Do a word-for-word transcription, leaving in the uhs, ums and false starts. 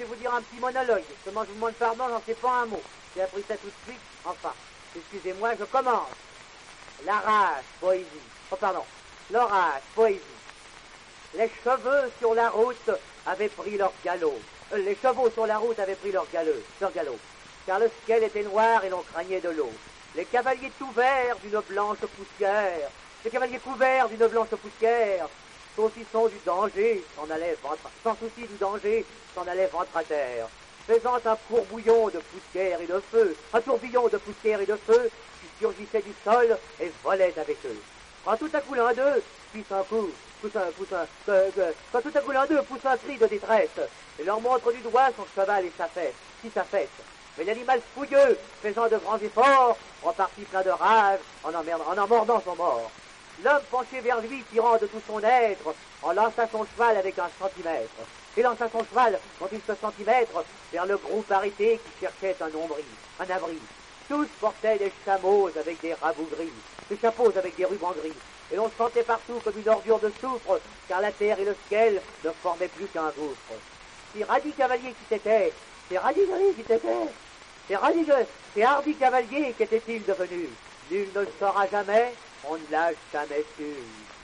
vais vous dire un petit monologue. Justement, je vous demande pardon, j'en sais pas un mot. J'ai appris ça tout de suite. Enfin, excusez-moi, je commence. La rage, poésie. Oh, pardon. L'orage, poésie. Les cheveux sur la route avaient pris leur galop. Euh, les chevaux sur la route avaient pris leur galop, leur galop. Car le ciel était noir et l'on craignait de l'eau. Les cavaliers tout verts d'une blanche poussière. Les cavaliers couverts d'une blanche poussière. Saucissons du danger, s'en allait ventre, sans souci du danger, s'en allait ventre à terre. Faisant un courbouillon de poussière et de feu, un tourbillon de poussière et de feu, qui surgissait du sol et volait avec eux. Quand tout à coup l'un d'eux pousse un coup, pousse un, pousse un, que, que, quand tout à coup l'un d'eux pousse un cri de détresse, et leur montre du doigt son cheval et sa fesse, si sa fesse. Mais l'animal fouilleux, faisant de grands efforts, repartit plein de rage, en en, en, en mordant son mort. L'homme penché vers lui, tirant de tout son être, en lança son cheval avec un centimètre. Et lança son cheval, dont il se centimètres, vers le groupe arrêté qui cherchait un nombril, un abri. Tous portaient des chameaux avec des rabots gris, des chapeaux avec des rubans gris. Et l'on se sentait partout comme une ordure de soufre, car la terre et le ciel ne formaient plus qu'un gouffre. Ces radis cavaliers qui t'étaient, ces radis cavaliers qui t'étaient, ces radis, ces hardis cavaliers qu'étaient-ils devenus? Nul ne le saura jamais, on ne l'a jamais su.